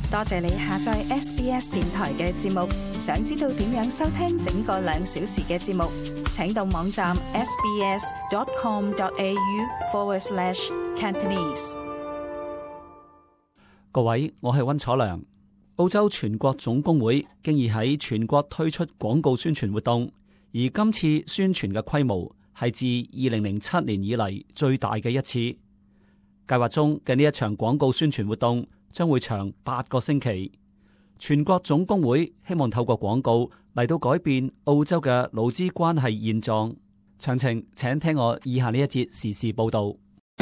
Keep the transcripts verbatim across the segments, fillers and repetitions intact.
多謝你下載 S B S 電台嘅節目。想知道點樣收聽整個兩小時嘅節目，請到網站 sbs.com.au forward slash Cantonese。 各位，我係溫楚良。澳洲全國總工會經已喺全國推出廣告宣傳活動，而今次宣傳嘅規模係自二零零七年以嚟最大嘅一次。計劃中嘅呢一場廣告宣傳活動將會長八個星期。全國總工會希望透過廣告嚟到改變澳洲嘅勞資關係現狀。詳情請聽我以下呢一節時事報道。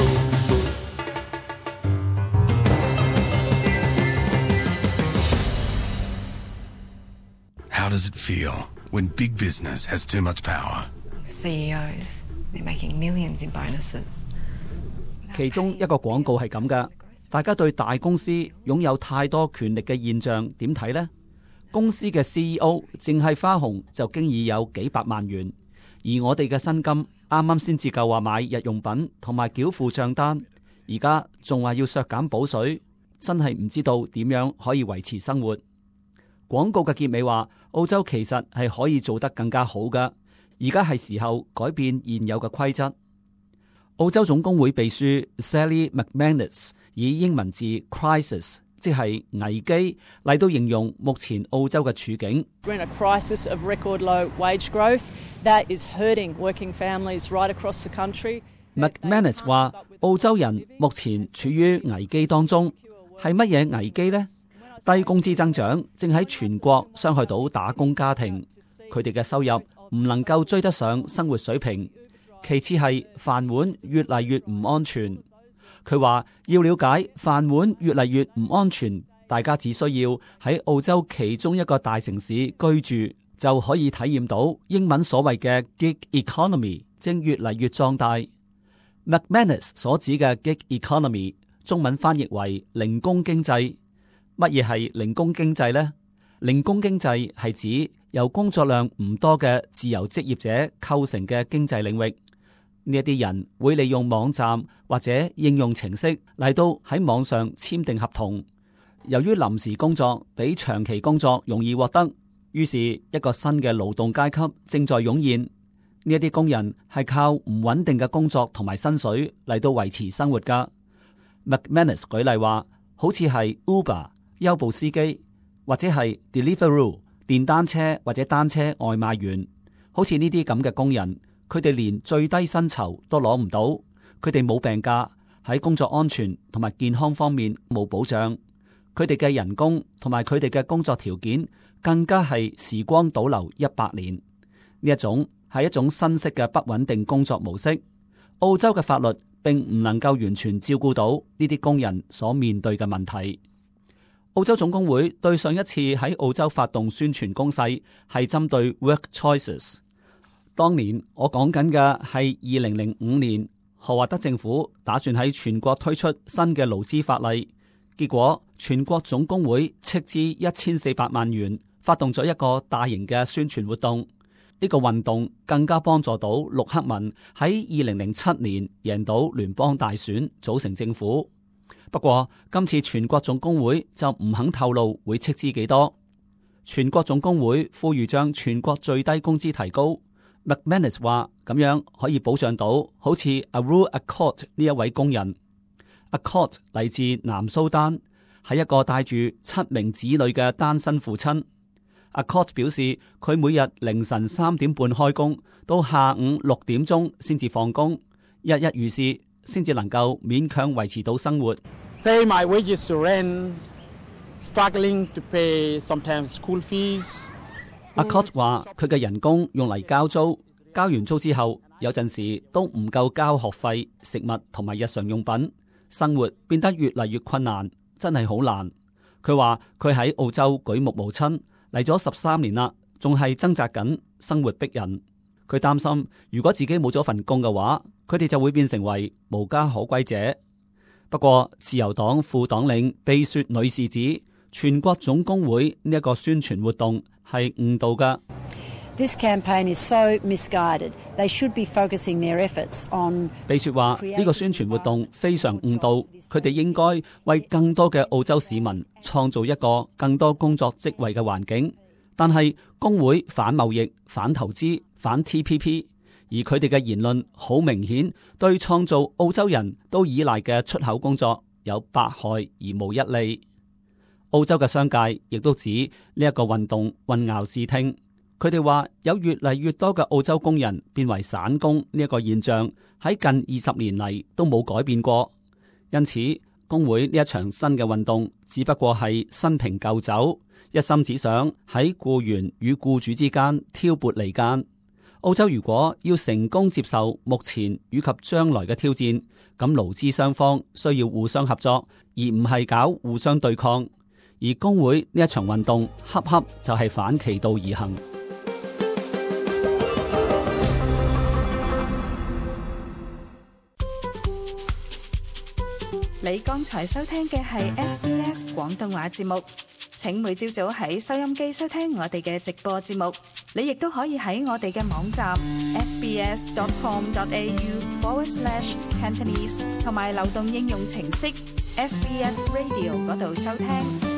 How does it feel when big business has too much power? C E Os, they're making millions in bonuses. 其中一個廣告係咁㗎，大家對大公司擁有太多權力嘅現象點睇呢？公司嘅 C E O 淨係花紅就經已有幾百萬元，而我哋嘅薪金啱啱先至夠話買日用品同埋繳付賬單，而家仲話要削減補水，真係唔知道點樣可以維持生活。廣告嘅結尾話，澳洲其實係可以做得更加好㗎，而家係時候改變現有嘅規則。澳洲總工會秘書 Sally McManus 以英文字 crisis， 即係危機嚟到形容目前澳洲嘅處境。 We're in a crisis of record low wage growth that is hurting working families right across the country. McManus 話，澳洲人目前處於危機當中，係乜嘢危機呢？低工資增長正喺全國傷害到打工家庭，佢哋嘅收入唔能夠追得上生活水平。其次係飯碗越嚟越唔安全。佢話要了解飯碗越嚟越唔安全，大家只需要喺澳洲其中一個大城市居住，就可以體驗到英文所謂嘅 gig economy 正越嚟越壯大。McManus 所指嘅 gig economy 中文翻譯為零工經濟。乜嘢係零工經濟呢？零工經濟係指由工作量唔多嘅自由職業者構成嘅經濟領域。呢一啲人會利用網站或者應用程式嚟到喺網上簽訂合同。由於臨時工作比長期工作容易獲得，於是一個新嘅勞動階級正在湧現。呢一啲工人係靠唔穩定嘅工作同埋薪水嚟到維持生活㗎。McManus 舉例話，好似係 Uber 優步司機，或者係 Deliveroo 電單車或者單車外賣員，好似呢啲咁嘅工人。佢哋連最低薪酬都攞唔到，佢哋冇病假，喺工作安全同埋健康方面冇保障，佢哋嘅人工同埋佢哋嘅工作條件更加係時光倒流一百年。呢一種係一種新式嘅不穩定工作模式。澳洲嘅法律並唔能夠完全照顧到呢啲工人所面對嘅問題。澳洲總工會對上一次喺澳洲發動宣傳攻勢係針對 work choices。當年我講緊嘅係二零零五年，何華德政府打算喺全國推出新嘅勞資法例，結果全國總工會斥資一千四百萬元，發動咗一個大型嘅宣傳活動。呢個運動更加幫助到陸克文喺二零零七年贏到聯邦大選，組成政府。不過今次全國總工會就唔肯透露會斥資幾多。全國總工會呼籲將全國最低工資提高。McManus 話咁樣可以保障到好似 Arul Accord 呢一位工人。Accord 嚟自南蘇丹，係一個帶住七名子女嘅單身父親。Accord 表示佢每日凌晨三點半開工，到下午六點鐘先至放工，日日如是，先至能夠勉強維持到生活。 Pay my wages to rent, struggling to pay sometimes school fees。 阿 Cott 話佢嘅人工用嚟交租，交完租之後有陣時都唔夠交學費、食物同埋日常用品，生活變得越嚟越困難，真係好難。佢話佢喺澳洲舉目無親，嚟咗十三年啦，仲係掙扎緊，生活逼人。佢擔心如果自己冇咗份工嘅話，佢哋就會變成為無家可歸者。不過自由黨副黨領貝雪女士指，全國總工會呢一個宣傳活動係誤導噶。 This campaign is so misguided. They should be focusing their efforts on。 比說話呢個宣傳活動非常誤導，佢哋應該為更多嘅澳洲市民創造一個更多工作職位嘅環境。但係工會反貿易、反投資、反 T P P， 而佢哋嘅言論好明顯對創造澳洲人都依賴嘅出口工作有百害而無一利。澳洲嘅商界亦都指呢一個運動混淆視聽。佢哋話有越嚟越多嘅澳洲工人變為散工呢一個現象喺近二十年嚟都冇改變過，因此工會呢一場新嘅運動只不過係新瓶舊酒，一心只想喺僱員與僱主之間挑撥離間。澳洲如果要成功接受目前以及將來嘅挑戰，咁勞資雙方需要互相合作，而唔係搞互相對抗。而工會呢一場運動恰恰就係反其道而行。 你剛才收聽嘅係 S B S 廣東話節目，請每朝早喺收音機收聽我哋嘅直播節目。你亦都可以喺我哋嘅網站 s b s dot com dot a u forward slash Cantonese 同埋流動應用程式 S B S Radio 嗰度收聽。